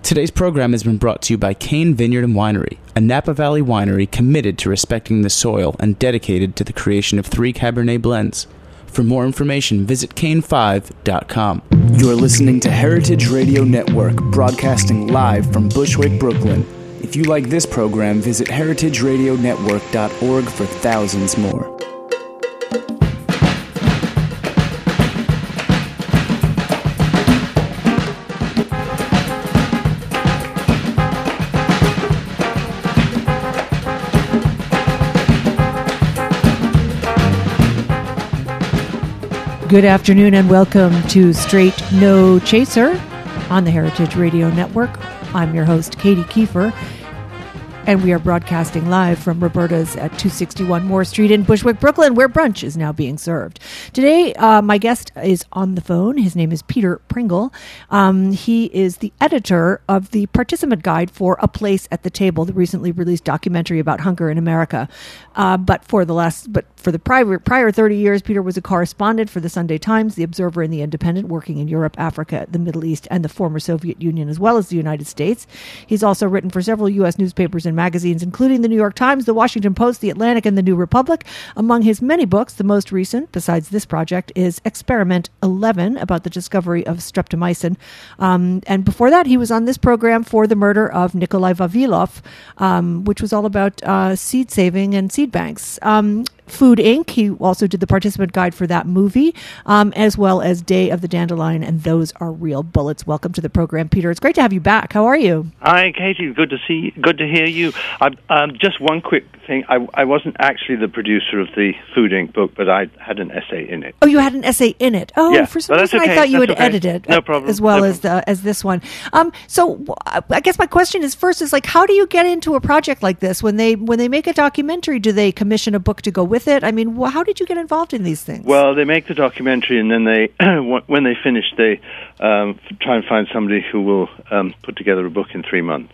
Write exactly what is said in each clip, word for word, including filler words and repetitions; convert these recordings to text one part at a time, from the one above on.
Today's program has been brought to you by Cain Vineyard and Winery, a Napa Valley winery committed to respecting the soil and dedicated to the creation of three Cabernet blends. For more information, visit cain five dot com. You're listening to Heritage Radio Network, broadcasting live from Bushwick, Brooklyn. If you like this program, visit heritage radio network dot org for thousands more. Good afternoon and welcome to Straight No Chaser on the Heritage Radio Network. I'm your host, Katie Kiefer, and we are broadcasting live from Roberta's at two sixty-one Moore Street in Bushwick, Brooklyn, where brunch is now being served. Today, uh, my guest is on the phone. His name is Peter Pringle. Um, he is the editor of the Participant Guide for A Place at the Table, the recently released documentary about hunger in America. Uh, but for the last, but for the prior, prior thirty years, Peter was a correspondent for the Sunday Times, the Observer, and the Independent, working in Europe, Africa, the Middle East, and the former Soviet Union, as well as the United States. He's also written for several U S newspapers and magazines, including the New York Times, the Washington Post, the Atlantic, and the New Republic. Among his many books, the most recent, besides this project, is Experiment eleven, about the discovery of streptomycin. Um, and before that, he was on this program for the murder of Nikolai Vavilov, um, which was all about uh, seed saving and seed banks. Um, Food Incorporated. He also did the participant guide for that movie, um, as well as Day of the Dandelion, and Those Are Real Bullets. Welcome to the program, Peter. It's great to have you back. How are you? Hi, Katie. Good to see. Good to hear you. I, um, just one quick thing. I, I wasn't actually the producer of the Food Incorporated book, but I had an essay in it. Oh, you had an essay in it. Oh, yeah, for some reason okay. I thought you that's had okay. edited no problem. as well no as the, as this one. Um, so I guess my question is first is like, how do you get into a project like this when they when they make a documentary? Do they commission a book to go with it? I mean, wh- how did you get involved in these things? Well, they make the documentary, and then they, when they finish, they um, try and find somebody who will um, put together a book in three months.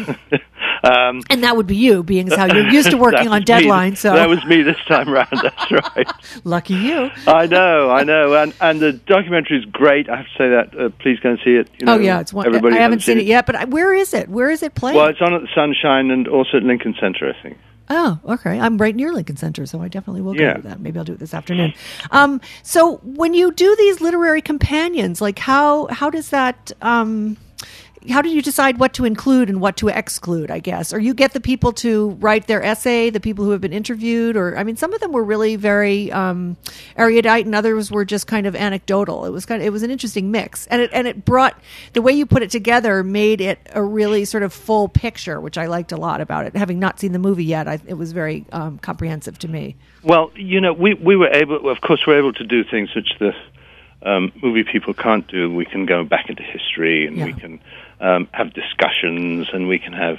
um, and that would be you, being as how you're used to working on deadlines. Me. So that was me this time round. That's right. Lucky you. I know, I know, and and the documentary is great. I have to say that. Uh, please go and see it. You know, oh yeah, it's one. Everybody I haven't seen it. it yet, but I, where is it? Where is it playing? Well, it's on at the Sunshine and also at Lincoln Center, I think. Oh, okay. I'm right near Lincoln Center, so I definitely will go yeah. to that. Maybe I'll do it this afternoon. Um, so when you do these literary companions, like how how does that? Um, how do you decide what to include and what to exclude, I guess? Or you get the people to write their essay, the people who have been interviewed, or, I mean, some of them were really very um, erudite and others were just kind of anecdotal. It was kind of, it was an interesting mix. And it, and it brought, the way you put it together made it a really sort of full picture, which I liked a lot about it. Having not seen the movie yet, I, it was very um, comprehensive to me. Well, you know, we, we were able, of course, we're able to do things which the um, movie people can't do. We can go back into history and yeah. we can Um, have discussions, and we can have,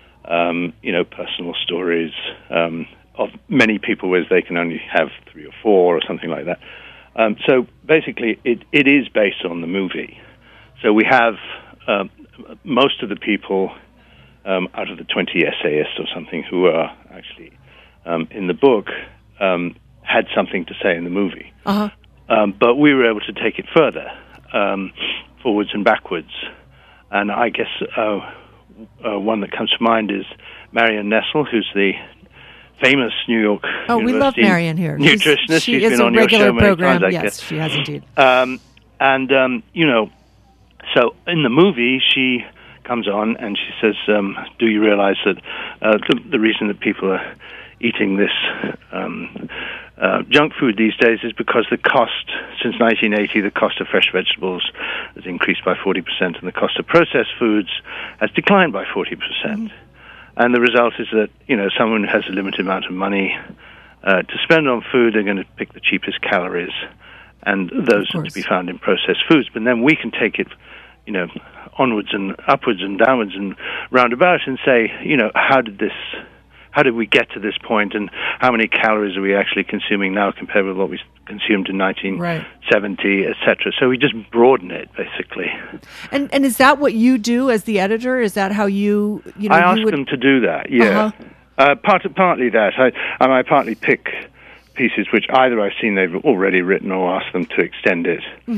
um, you know, personal stories um, of many people, whereas they can only have three or four or something like that. Um, so basically, it, it is based on the movie. So we have um, most of the people um, out of the twenty essayists or something who are actually um, in the book um, had something to say in the movie. Uh-huh. Um, but we were able to take it further, um, forwards and backwards. And I guess uh, uh, one that comes to mind is Marion Nestle, who's the famous New York oh, University we love Marion here. nutritionist. She's, she She's is been a on your show many program. times, I yes, guess. she has indeed. Um, and, um, you know, so in the movie, she comes on and she says, um, do you realize that uh, the, the reason that people are eating this um, uh, junk food these days is because the cost, since nineteen eighty, the cost of fresh vegetables has increased by forty percent and the cost of processed foods has declined by forty percent. Mm-hmm. And the result is that, you know, someone who has a limited amount of money uh, to spend on food, they're going to pick the cheapest calories, and those are to be found in processed foods. But then we can take it, you know, onwards and upwards and downwards and roundabout and say, you know, how did this... How did we get to this point, and how many calories are we actually consuming now compared with what we consumed in nineteen seventy, right. et cetera? So we just broaden it, basically. And and is that what you do as the editor? Is that how you, you know, I ask you would... them to do that, yeah. Uh-huh. Uh, part, partly that. I, and I partly pick pieces which either I've seen they've already written or ask them to extend it. Mm-hmm.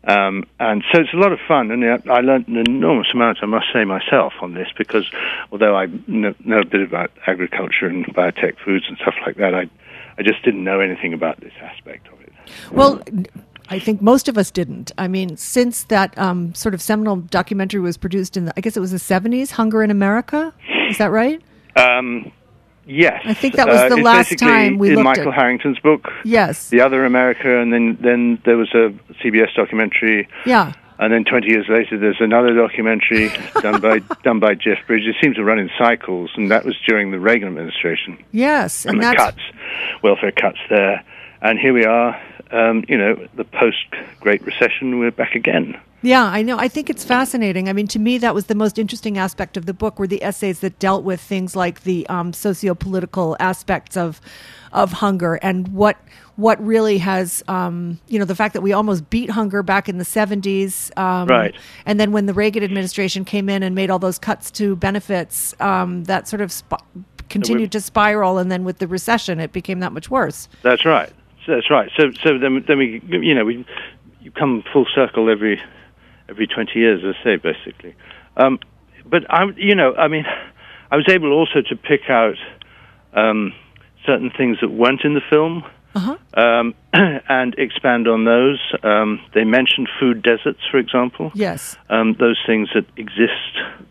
Um, and so it's a lot of fun, and I learned an enormous amount, I must say, myself on this, because although I know, know a bit about agriculture and biotech foods and stuff like that, I, I just didn't know anything about this aspect of it. Well, I think most of us didn't. I mean, since that um, sort of seminal documentary was produced in, the, I guess it was the seventies, Hunger in America, is that right? Um Yes. I think that was the uh, last time we in looked Michael at... Harrington's book. Yes. The Other America, and then, then there was a C B S documentary. Yeah. And then twenty years later, there's another documentary done by done by Jeff Bridges. It seems to run in cycles, and that was during the Reagan administration. Yes. And, and the that's... cuts, welfare cuts there. And here we are, um, you know, the post-Great Recession, we're back again. Yeah, I know. I think it's fascinating. I mean, to me, that was the most interesting aspect of the book, were the essays that dealt with things like the um, socio-political aspects of of hunger and what what really has, um, you know, the fact that we almost beat hunger back in the seventies. Um, right. And then when the Reagan administration came in and made all those cuts to benefits, um, that sort of sp- continued to spiral. And then with the recession, it became that much worse. That's right. That's right. So, so then, then we, you know, we you come full circle every every twenty years, as I say, basically. Um, but I, you know, I mean, I was able also to pick out um, certain things that weren't in the film, uh-huh. um, and expand on those. Um, they mentioned food deserts, for example. Yes. Um, those things that exist.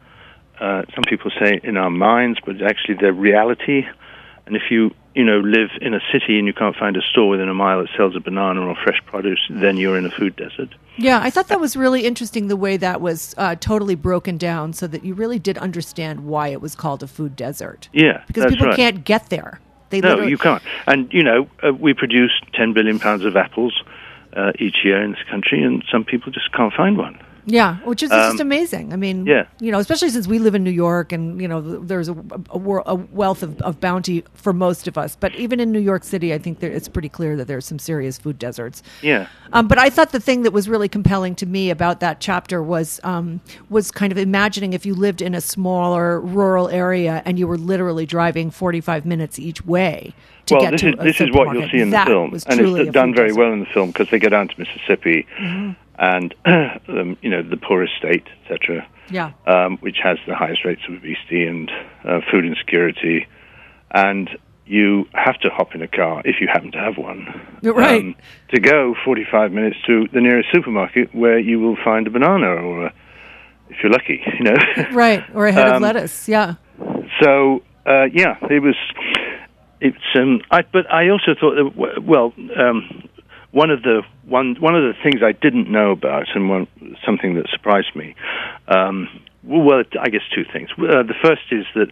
Uh, some people say in our minds, but actually they're reality. And if you, you know, live in a city and you can't find a store within a mile that sells a banana or fresh produce, then you're in a food desert. Yeah, I thought that was really interesting, the way that was uh, totally broken down so that you really did understand why it was called a food desert. Yeah, because that's people right. can't get there. They no, literally... you can't. And, you know, uh, we produce ten billion pounds of apples uh, each year in this country, and some people just can't find one. Yeah, which is Um, just amazing. I mean, yeah. you know, especially since we live in New York, and you know, there's a, a, wor- a wealth of, of bounty for most of us. But even in New York City, I think there, it's pretty clear that there's some serious food deserts. Yeah. Um, but I thought the thing that was really compelling to me about that chapter was um, was kind of imagining if you lived in a smaller rural area and you were literally driving forty-five minutes each way to well, get this to is a this is what supermarket. you'll see in that the film, was and truly it's a done food very desert. well in the film because they go down to Mississippi. Mm-hmm. And, um, you know, the poorest state, et cetera, yeah. um, which has the highest rates of obesity and uh, food insecurity. And you have to hop in a car, if you happen to have one, right. um, to go forty-five minutes to the nearest supermarket where you will find a banana or, a, if you're lucky, you know. Right, or a head um, of lettuce, yeah. So, uh, yeah, it was... It's, um, I, but I also thought that, well... Um, One of the one one of the things I didn't know about, and one, something that surprised me, um, well, I guess two things. Uh, the first is that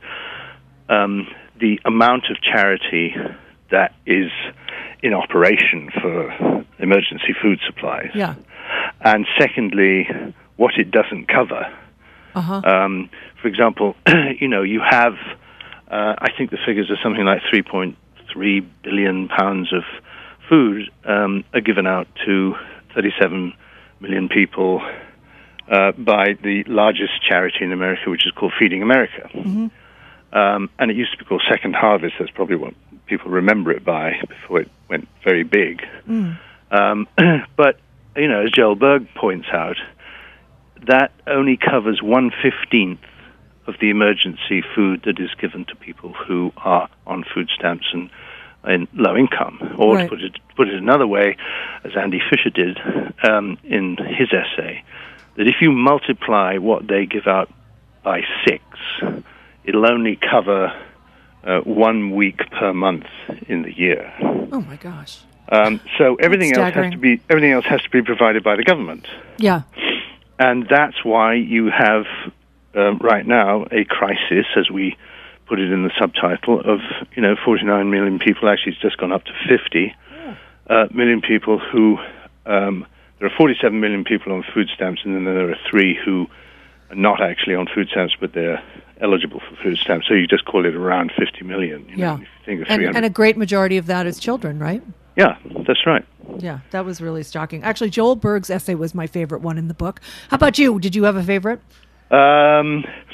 um, the amount of charity that is in operation for emergency food supplies, Yeah. and secondly, what it doesn't cover. Uh-huh. Um, for example, you know, you have, uh, I think the figures are something like three point three billion pounds of food um, are given out to thirty-seven million people uh, by the largest charity in America, which is called Feeding America. Mm-hmm. Um, and it used to be called Second Harvest. That's probably what people remember it by before it went very big. Mm. Um, but, you know, as Joel Berg points out, that only covers one-fifteenth of the emergency food that is given to people who are on food stamps and in low income. Or right. to put it, put it another way, as Andy Fisher did um, in his essay, that if you multiply what they give out by six, it'll only cover uh, one week per month in the year. Oh my gosh! Um, so everything That's else has to be everything else has to be provided by the government. Yeah, and that's why you have um, right now a crisis, as we put it in the subtitle, of, you know, forty-nine million people. Actually, it's just gone up to fifty yeah. uh, million people who, um, there are forty-seven million people on food stamps, and then there are three who are not actually on food stamps, but they're eligible for food stamps. So you just call it around fifty million. You yeah. know, if you think of and, and a great majority of that is children, right? Yeah, that's right. Yeah, that was really shocking. Actually, Joel Berg's essay was my favorite one in the book. How about you? Did you have a favorite? Um...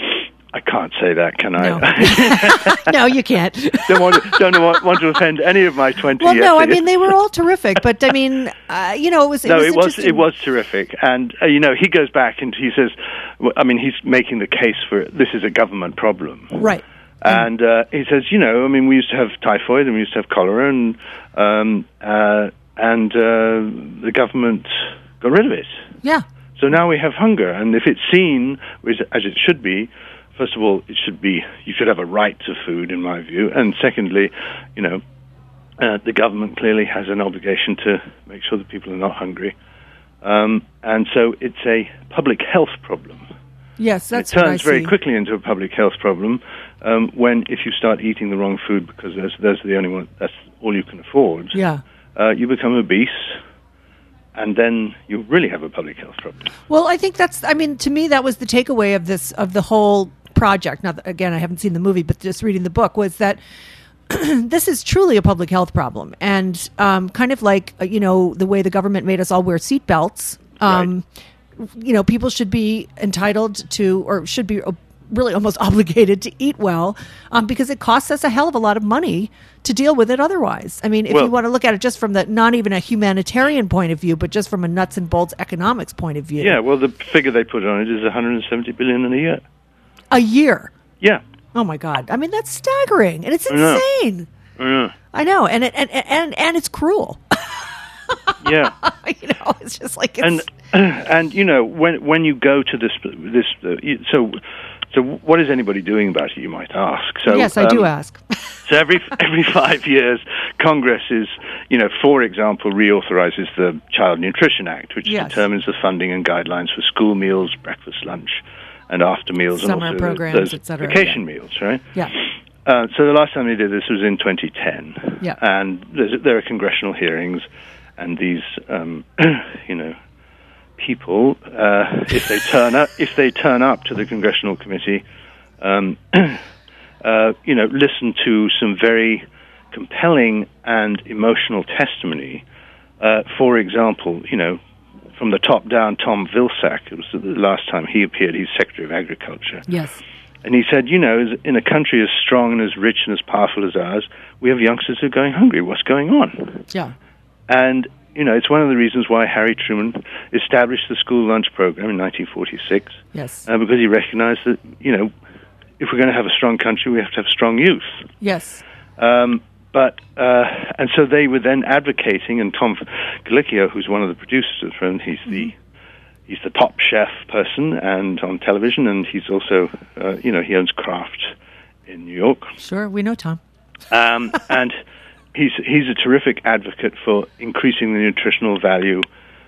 I can't say that, can I? No, no you can't. don't want to, don't want, want to offend any of my twenty. Well, no, essayists. I mean they were all terrific, but I mean, uh, you know, it was it no, was it was interesting. it was terrific, and uh, you know, he goes back and he says, well, I mean, he's making the case for this is a government problem, right? And uh, he says, you know, I mean, we used to have typhoid and we used to have cholera, and um, uh, and uh, the government got rid of it. Yeah. So now we have hunger, and if it's seen as it should be. First of all, it should be, you should have a right to food, in my view. And secondly, you know, uh, the government clearly has an obligation to make sure that people are not hungry. Um, and so it's a public health problem. Yes, that's it turns what I very see. quickly into a public health problem um, when, if you start eating the wrong food because those, those are the only one, that's all you can afford, Yeah. uh, you become obese. And then you really have a public health problem. Well, I think that's, I mean, to me, that was the takeaway of this, of the whole project. Now, again, I haven't seen the movie, but just reading the book was that this is truly a public health problem. And um, kind of like, uh, you know, the way the government made us all wear seatbelts, um, right. you know, people should be entitled to, or should be really almost obligated to eat well, um, because it costs us a hell of a lot of money to deal with it otherwise. I mean, if well, you want to look at it just from the, not even a humanitarian point of view, but just from a nuts and bolts economics point of view. Yeah, well, the figure they put on it is one hundred seventy billion dollars in a year. A year? Yeah. Oh, my God. I mean, that's staggering. And it's I know. insane. I know. I know. And, it, and, and, and it's cruel. Yeah. You know, it's just like it's... And, and you know, when when you go to this, this uh, you, so... So what is anybody doing about it, you might ask? So, yes, I um, do ask. So every every five years, Congress is, you know, for example, reauthorizes the Child Nutrition Act, which yes. determines the funding and guidelines for school meals, breakfast, lunch, and after meals, Summer and also programs, those et cetera, vacation yeah. meals, right? Yeah. Uh, so the last time they did this was in twenty ten. Yeah. And there's, there are congressional hearings, and these, um, you know, people, uh, if they turn up, if they turn up to the congressional committee, um, uh, you know, listen to some very compelling and emotional testimony. Uh, for example, you know, from the top down, Tom Vilsack. It was the last time he appeared. He's Secretary of Agriculture. Yes. And he said, you know, in a country as strong and as rich and as powerful as ours, we have youngsters who are going hungry. What's going on? Yeah. And you know, it's one of the reasons why Harry Truman established the school lunch program in nineteen forty-six. Yes. Uh, because he recognized that, you know, if we're going to have a strong country, we have to have strong youth. Yes. Um, but, uh, and so they were then advocating, and Tom Galicchio, who's one of the producers of the film, he's mm-hmm. the he's the top chef person and on television, and he's also, uh, you know, he owns Kraft in New York. Sure, we know Tom. Um, and... He's he's a terrific advocate for increasing the nutritional value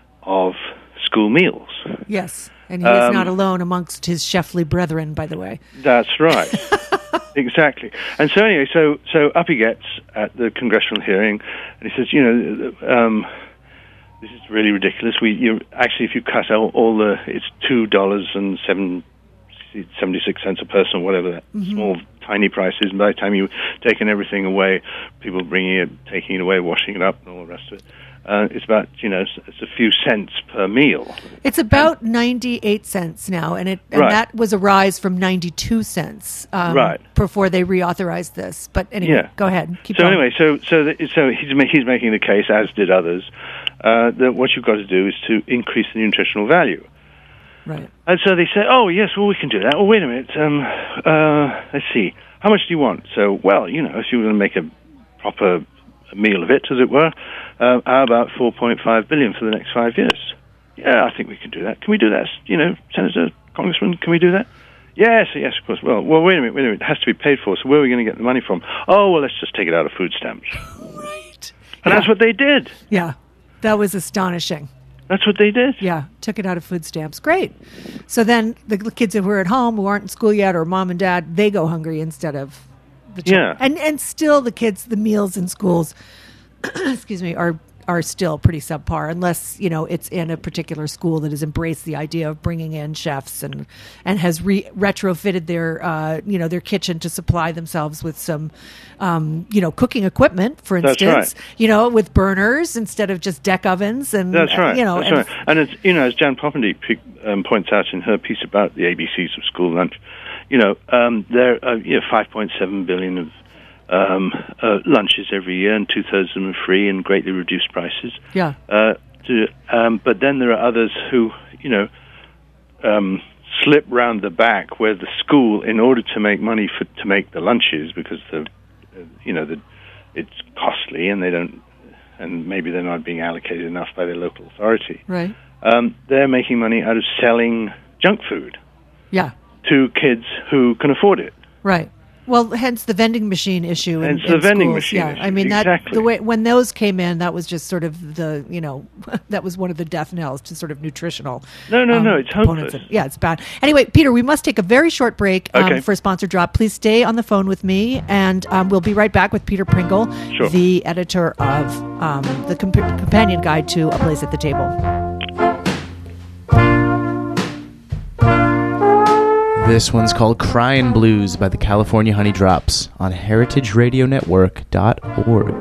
of school meals. Yes, and he um, is not alone amongst his chefly brethren, by the way. That's right. Exactly. And so anyway, so so up he gets at the congressional hearing, and he says, you know, um, this is really ridiculous. We you actually, if you cut out all the, it's two dollars and seven. seventy-six cents a person, or whatever that mm-hmm. small, tiny price is. And by the time you've taken everything away, people bringing it, taking it away, washing it up, and all the rest of it, uh, it's about, you know, it's a few cents per meal. It's about and, ninety-eight cents now, and it and right. that was a rise from ninety-two cents um, right. before they reauthorized this. But anyway, yeah. go ahead. Keep so going. anyway, so so the, so he's he's making the case, as did others, uh, that what you've got to do is to increase the nutritional value. Right. And so they say, oh, yes, well, we can do that. Well, wait a minute. Um, uh, let's see. How much do you want? So, well, you know, if you were going to make a proper meal of it, as it were, uh, how about four point five billion dollars for the next five years? Yeah, I think we can do that. Can we do that? You know, Senator, Congressman, can we do that? Yes, yes, of course. Well, well, wait a minute, wait a minute. It has to be paid for, so where are we going to get the money from? Oh, well, let's just take it out of food stamps. Right. And yeah. that's what they did. Yeah, that was astonishing. That's what they did. Yeah, took it out of food stamps. Great. So then the kids who were at home, who aren't in school yet, or mom and dad, they go hungry instead of the children. Yeah. And and still the kids, the meals in schools, excuse me, are are still pretty subpar, unless, you know, it's in a particular school that has embraced the idea of bringing in chefs and and has re- retrofitted their uh, you know, their kitchen to supply themselves with some um, you know, cooking equipment, for instance. That's right. You know, with burners instead of just deck ovens, and that's right. Uh, you know, that's and right. And it's, you know, as Jan Poppendieck um, points out in her piece about the A B Cs of school lunch, you know, um, there are you know, five point seven billion of um, uh, lunches every year, and two-thirds of them are free and greatly reduced prices. Yeah. Uh, to, um, but then there are others who, you know, um, slip round the back where the school, in order to make money for to make the lunches, because the, uh, you know, the it's costly and they don't, and maybe they're not being allocated enough by their local authority. Right. Um, they're making money out of selling junk food. Yeah. To kids who can afford it. Right. Well, hence the vending machine issue. In, hence in the vending schools. machine yeah. issue. I mean, exactly. that the way when those came in, that was just sort of the, you know, that was one of the death knells to sort of nutritional. No, no, um, no, it's hopeless. Of, yeah, it's bad. Anyway, Peter, we must take a very short break um, okay. for a sponsor drop. Please stay on the phone with me, and um, we'll be right back with Peter Pringle, sure. the editor of um, the comp- companion guide to A Place at the Table. This one's called Cryin' Blues by the California Honey Drops on heritage radio network dot org.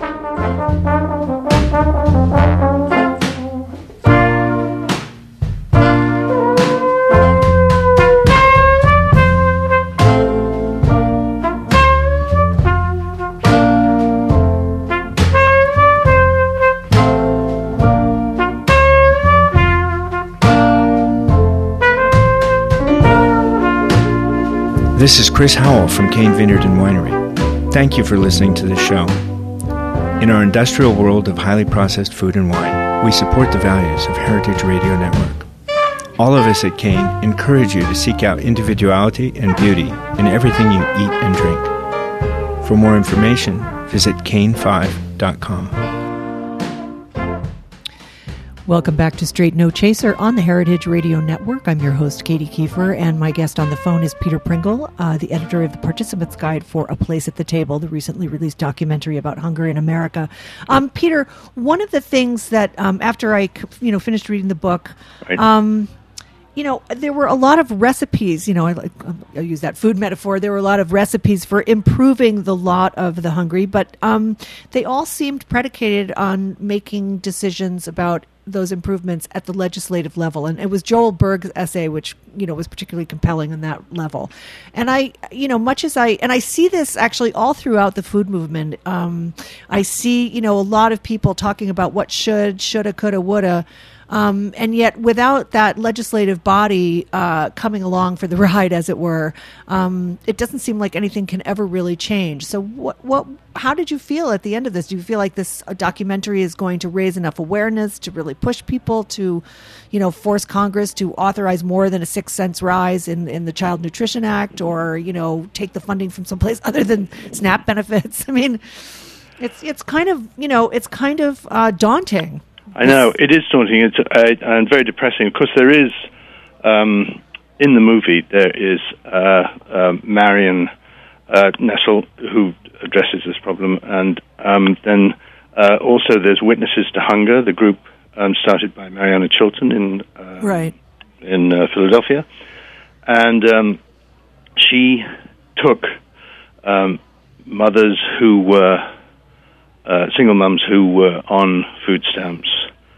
This is Chris Howell from Cain Vineyard and Winery. Thank you for listening to this show. In our industrial world of highly processed food and wine, we support the values of Heritage Radio Network. All of us at Cain encourage you to seek out individuality and beauty in everything you eat and drink. For more information, visit cain five dot com. Welcome back to Straight No Chaser on the Heritage Radio Network. I'm your host, Katie Kiefer, and my guest on the phone is Peter Pringle, uh, the editor of the Participant's Guide for A Place at the Table, the recently released documentary about hunger in America. Um, Peter, one of the things that, um, after I you know, finished reading the book, right. um, you know, there were a lot of recipes, you know, I, I use that food metaphor. There were a lot of recipes for improving the lot of the hungry, but um, they all seemed predicated on making decisions about those improvements at the legislative level. And it was Joel Berg's essay, which, you know, was particularly compelling on that level. And I, you know, much as I, and I see this actually all throughout the food movement. Um, I see, you know, a lot of people talking about what should, shoulda, coulda, woulda. Um, and yet, without that legislative body uh, coming along for the ride, as it were, um, it doesn't seem like anything can ever really change. So, what, what, how did you feel at the end of this? Do you feel like this documentary is going to raise enough awareness to really push people to, you know, force Congress to authorize more than a six cents rise in, in the Child Nutrition Act, or, you know, take the funding from someplace other than SNAP benefits? I mean, it's it's kind of you know it's kind of uh, daunting. I know, it is daunting it's, uh, and very depressing. Of course, there is, um, in the movie, there is uh, uh, Marion uh, Nestle, who addresses this problem, and um, then uh, also there's Witnesses to Hunger, the group um, started by Mariana Chilton in, uh, right. in uh, Philadelphia. And um, she took um, mothers who were Uh, single mums who were on food stamps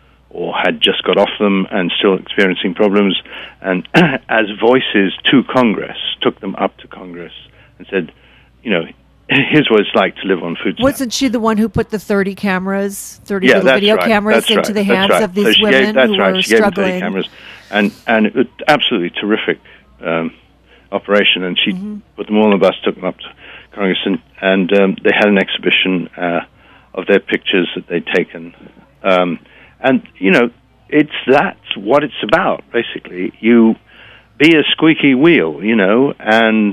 or had just got off them and still experiencing problems, and as voices to Congress, took them up to Congress and said, you know, here's what it's like to live on food stamps. Wasn't she the one who put the thirty cameras, thirty yeah, little video right. cameras that's into right. the hands right. of these so she women gave, that's who right. were she struggling? Gave them thirty cameras, and, and it was absolutely terrific um, operation, and she mm-hmm. put them all on the bus, took them up to Congress, and, and um, they had an exhibition uh, of their pictures that they'd taken. Um, and, you know, it's that's what it's about, basically. You be a squeaky wheel, you know, and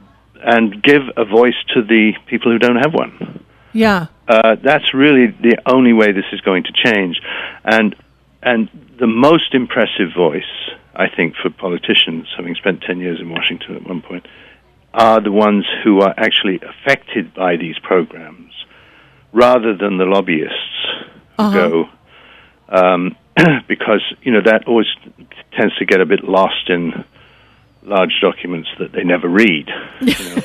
and give a voice to the people who don't have one. Yeah. Uh, that's really the only way this is going to change. And and the most impressive voice, I think, for politicians, having spent ten years in Washington at one point, are the ones who are actually affected by these programs, rather than the lobbyists who uh-huh. go, um, because, you know, that always tends to get a bit lost in large documents that they never read. You know?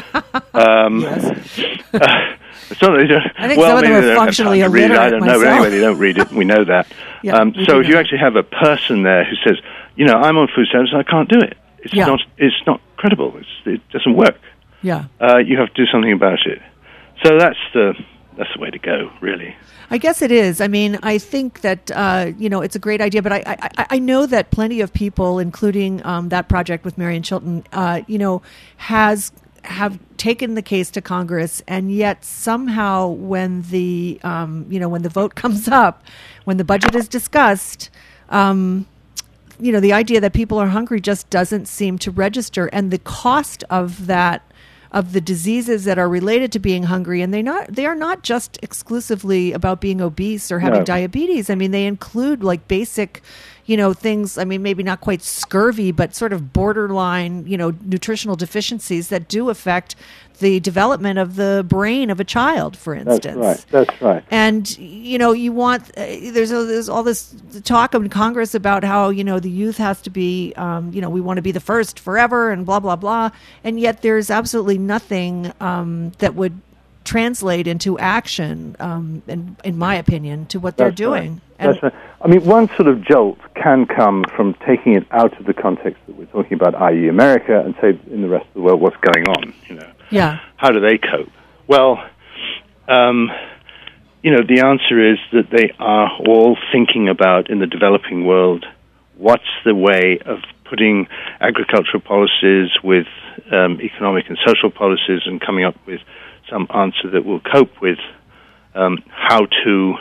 um, yes. uh, it's not that they don't, I think well, some of them maybe are they don't functionally have time to read it, I don't myself. know, but anyway, they don't read it, we know that. Yeah, um, so if you know. actually have a person there who says, you know, I'm on food stamps and I can't do it. It's yeah. not. It's not credible. It's, it doesn't work. Yeah. Uh, you have to do something about it. So that's the that's the way to go, really. I guess it is. I mean, I think that, uh, you know, it's a great idea, but I, I, I know that plenty of people, including um, that project with Marion Chilton, uh, you know, has have taken the case to Congress, and yet somehow when the, um, you know, when the vote comes up, when the budget is discussed, um, you know, the idea that people are hungry just doesn't seem to register, and the cost of that, of the diseases that are related to being hungry, and they not they are not just exclusively about being obese or having No. diabetes. I mean, they include like basic, you know, things. I mean, maybe not quite scurvy, but sort of borderline, you know, nutritional deficiencies that do affect the development of the brain of a child, for instance. That's right. That's right. And, you know, you want, uh, there's, a, there's all this talk in Congress about how, you know, the youth has to be, um, you know, we want to be the first forever and blah, blah, blah. And yet there's absolutely nothing um, that would translate into action, um, in, in my opinion, to what they're That's doing. Right. And That's right. I mean, one sort of jolt can come from taking it out of the context that we're talking about, that is. America, and say in the rest of the world, what's going on, you know. yeah. How do they cope? Well, um, you know, the answer is that they are all thinking about, in the developing world, what's the way of putting agricultural policies with um, economic and social policies and coming up with some answer that will cope with um, how to,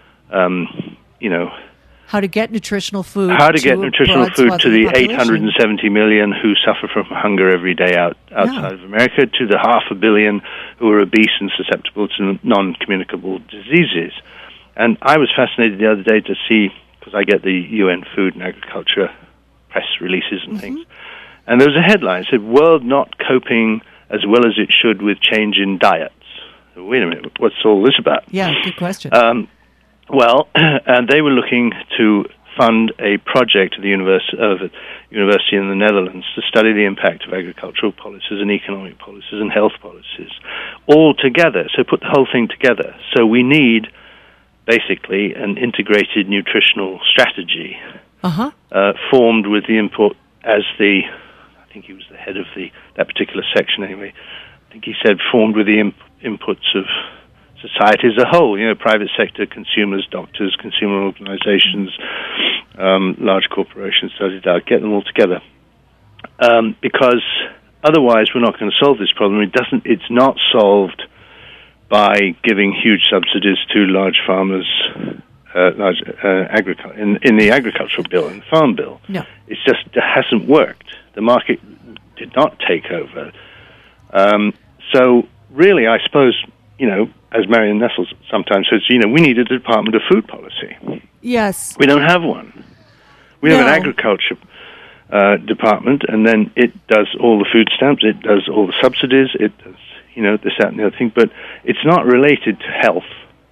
um, you know, How to get nutritional food. how to get a nutritional broad food swath to of the population. eight hundred seventy million who suffer from hunger every day out, outside Yeah. of America, to the half a billion who are obese and susceptible to non-communicable diseases. And I was fascinated the other day to see, because I get the U N Food and Agriculture press releases and Mm-hmm. things, and there was a headline that said, "World not coping as well as it should with change in diets." So, wait a minute, what's all this about? Yeah, good question. Um, well, and they were looking to fund a project at the univers- of a university in the Netherlands to study the impact of agricultural policies and economic policies and health policies all together. So put the whole thing together. So we need basically an integrated nutritional strategy Uh-huh. uh, formed with the input as the, I think he was the head of the that particular section anyway, I think he said formed with the imp- inputs of society as a whole, you know, private sector, consumers, doctors, consumer organizations, um, large corporations, da, da, da, get them all together. Um, because otherwise we're not going to solve this problem. It doesn't, it's not solved by giving huge subsidies to large farmers, uh, large uh, agriculture in, in the agricultural bill, in the farm bill. No. It's just, it hasn't worked. The market did not take over. Um, so really, I suppose, you know, as Marion Nestle sometimes says, you know, we need a Department of Food Policy. Yes. We don't have one. We No. have an agriculture uh, department, and then it does all the food stamps, it does all the subsidies, it does, you know, this, that, and the other thing, but it's not related to health,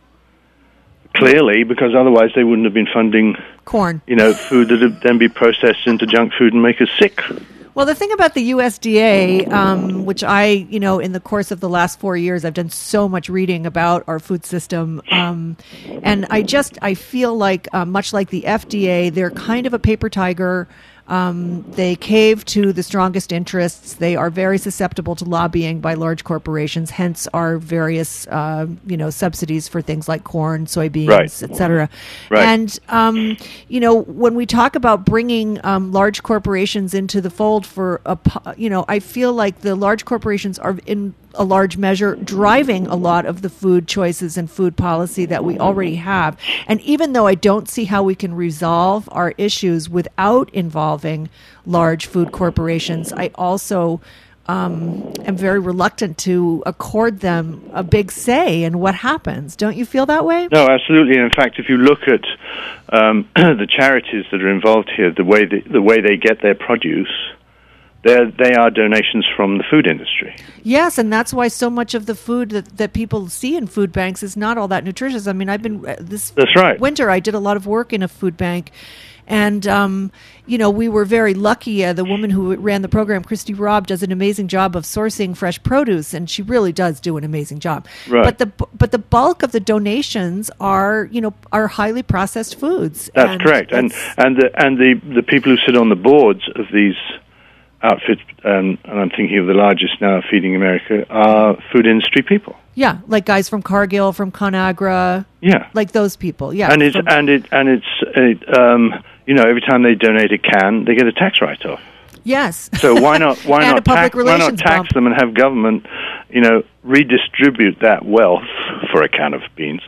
clearly, because otherwise they wouldn't have been funding, Corn. you know, food that would then be processed into junk food and make us sick. Well, the thing about the U S D A, um, which I, you know, in the course of the last four years, I've done so much reading about our food system. Um, and I just, I feel like, uh, much like the F D A, they're kind of a paper tiger. Um, they cave to the strongest interests. They are very susceptible to lobbying by large corporations, hence our various, uh, you know, subsidies for things like corn, soybeans, Right. et cetera. Right. And, um, you know, when we talk about bringing um, large corporations into the fold for, a, po- you know, I feel like the large corporations are in a large measure driving a lot of the food choices and food policy that we already have. And even though I don't see how we can resolve our issues without involving large food corporations, I also um, am very reluctant to accord them a big say in what happens. Don't you feel that way? No, absolutely. In fact, if you look at um, the charities that are involved here, the way they, the way they get their produce, They're, they are donations from the food industry. Yes, and that's why so much of the food that, that people see in food banks is not all that nutritious. I mean, I've been, uh, this That's right. winter, I did a lot of work in a food bank. And, um, you know, we were very lucky. Uh, the woman who ran the program, Christy Robb, does an amazing job of sourcing fresh produce, and she really does do an amazing job. Right. But the but the bulk of the donations are, you know, are highly processed foods. That's And correct. And that's- and the, and the, the people who sit on the boards of these outfits, um, and I'm thinking of the largest now feeding America, are food industry people. Yeah, like guys from Cargill, from ConAgra. Yeah, like those people. Yeah, and it's from- and it and it's it, um, you know, every time they donate a can, they get a tax write-off. Yes. So why not why and not a public tax, why not relations tax bump. them and have government, you know, redistribute that wealth for a can of beans,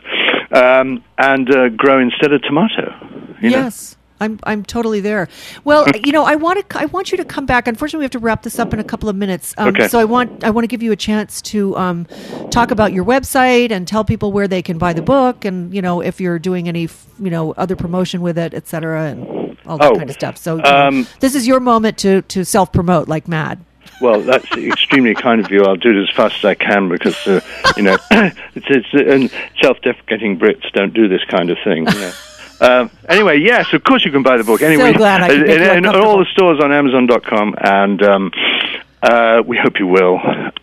um, and uh, grow instead of tomato. You yes. know? I'm I'm totally there. Well, you know, I want to I want you to come back. Unfortunately, we have to wrap this up in a couple of minutes. Um, okay. So I want I want to give you a chance to um, talk about your website and tell people where they can buy the book, and you know if you're doing any you know other promotion with it, et cetera, and all that Oh, kind of stuff. So you um, know, this is your moment to to self promote like mad. Well, that's extremely kind of you. I'll do it as fast as I can because, uh, you know, it's, it's and self-deprecating Brits don't do this kind of thing. You know. Um, anyway, yes, of course you can buy the book. Anyway, So glad I could make you and, and all uncomfortable. the stores on Amazon dot com, and um, uh, we hope you will.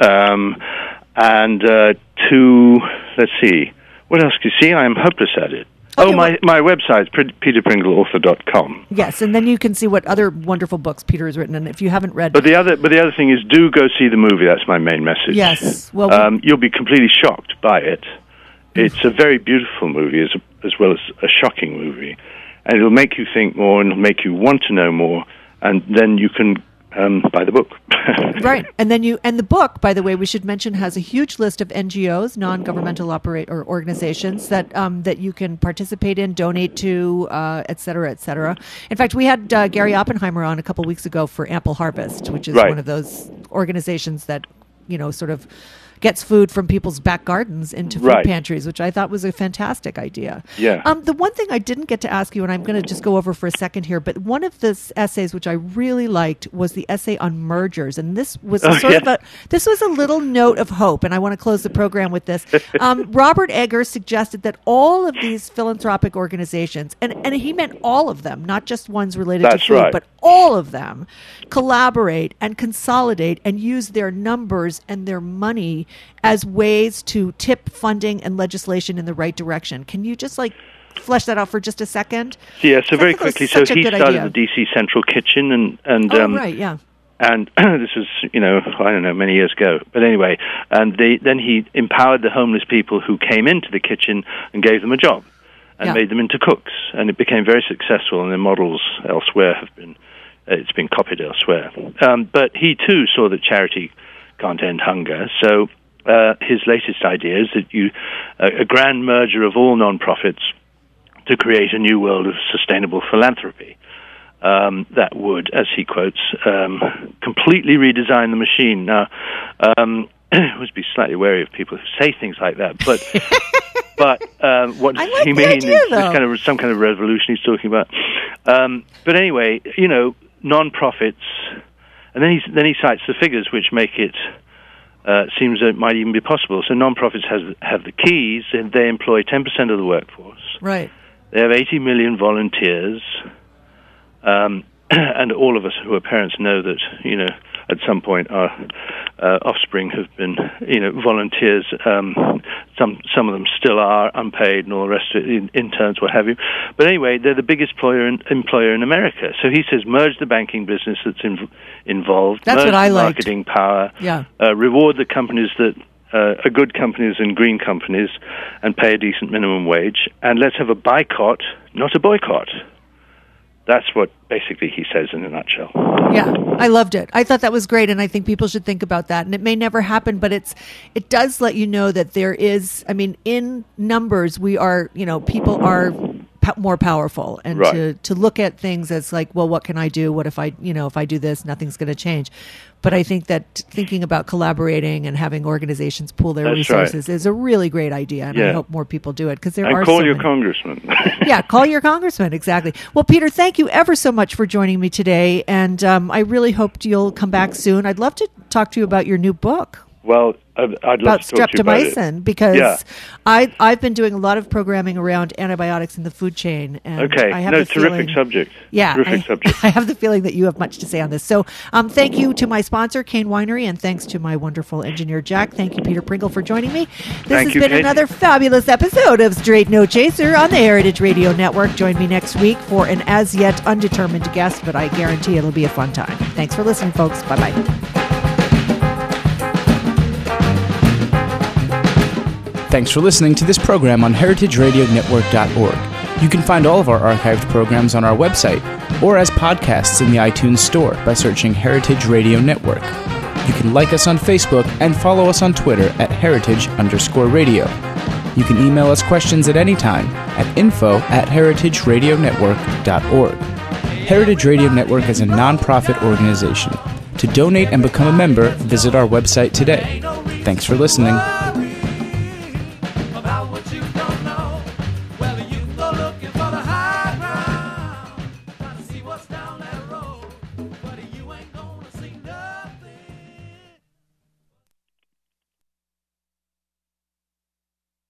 Um, and uh, to let's see, what else can you see? I am hopeless at it. Okay, oh, my well- my website is peter pringle author dot com. Yes, and then you can see what other wonderful books Peter has written. And if you haven't read, But the other, but the other thing is, do go see the movie. That's my main message. Yes, well, we- um, you'll be completely shocked by it. It's a very beautiful movie, as as well as a shocking movie, and it'll make you think more and it'll make you want to know more, and then you can um, buy the book. right, and then you and the book, by the way, we should mention has a huge list of N G Os, non-governmental operate or organizations that um, that you can participate in, donate to, uh, et cetera, et cetera. In fact, we had uh, Gary Oppenheimer on a couple weeks ago for Ample Harvest, which is Right. one of those organizations that you know sort of gets food from people's back gardens into food Right. pantries, which I thought was a fantastic idea. Yeah. Um, the one thing I didn't get to ask you, and I'm going to just go over for a second here, but one of the s- essays which I really liked was the essay on mergers, and this was a Oh, sort yeah. of a this was a little note of hope, and I want to close the program with this. Um, Robert Egger suggested that all of these philanthropic organizations, and, and he meant all of them, not just ones related That's to food, right. but all of them, collaborate and consolidate and use their numbers and their money as ways to tip funding and legislation in the right direction. Can you just like flesh that out for just a second? Yeah. So I very thought that was quickly, so such a he good started idea. the D C Central Kitchen, and and Oh, um, right, yeah. and this was, you know, I don't know, many years ago. But anyway, and they, then he empowered the homeless people who came into the kitchen and gave them a job and Yeah. made them into cooks. And it became very successful, and the models elsewhere have been, uh, it's been copied elsewhere. Um, but he, too, saw that charity can't end hunger. So uh, his latest idea is that you, uh, a grand merger of all nonprofits to create a new world of sustainable philanthropy. Um, that would, as he quotes, um, completely redesign the machine. Now, um, I must be slightly wary of people who say things like that, but but um, what I does like he the mean? idea, It's though. kind of some kind of revolution he's talking about. Um, but anyway, you know, non-profits, and then he then he cites the figures which make it. Uh, seems that it might even be possible. So non-profits has, have the keys, and they employ ten percent of the workforce. Right. They have eighty million volunteers, um, and all of us who are parents know that, you know, at some point our uh, offspring have been, you know, volunteers. Um, some some of them still are unpaid, and all the rest of it, in, interns, what have you. But anyway, they're the biggest employer in, employer in America. So he says, merge the banking business that's in, involved. That's merge what I the liked. marketing power. Yeah. Uh, reward the companies that uh, are good companies and green companies, and pay a decent minimum wage. And let's have a boycott, not a boycott. That's what basically he says in a nutshell. Yeah, I loved it. I thought that was great, and I think people should think about that. And it may never happen, but it's it does let you know that there is. I mean, in numbers, we are. You know, people are po- more powerful, and Right. to to look at things as like, well, what can I do? What if I, you know, if I do this, nothing's going to change. But I think that thinking about collaborating and having organizations pool their That's right. resources is a really great idea, and I Yeah. hope more people do it because there And are call so your many. congressman. Yeah, call your congressman, exactly. Well, Peter, thank you ever so much for joining me today, and um, I really hope you'll come back soon. I'd love to talk to you about your new book. Well, I'd, I'd love about to talk to you about it. streptomycin because Yeah. I, I've been doing a lot of programming around antibiotics in the food chain. And Okay, I have no, the terrific feeling, subject. Yeah, terrific I, subject. I have the feeling that you have much to say on this. So um, thank you to my sponsor, Kane Winery, and thanks to my wonderful engineer, Jack. Thank you, Peter Pringle, for joining me. This Thank has you, been Kate. another fabulous episode of Straight No Chaser on the Heritage Radio Network. Join me next week for an as yet undetermined guest, but I guarantee it'll be a fun time. Thanks for listening, folks. Bye-bye. Thanks for listening to this program on heritage radio network dot org. You can find all of our archived programs on our website or as podcasts in the iTunes Store by searching Heritage Radio Network. You can like us on Facebook and follow us on Twitter at heritage underscore radio. You can email us questions at any time at info at heritage radio network dot org. Heritage Radio Network is a non-profit organization. To donate and become a member, visit our website today. Thanks for listening. About what you don't know. Well, you go looking for the high ground. Trying to see what's down there.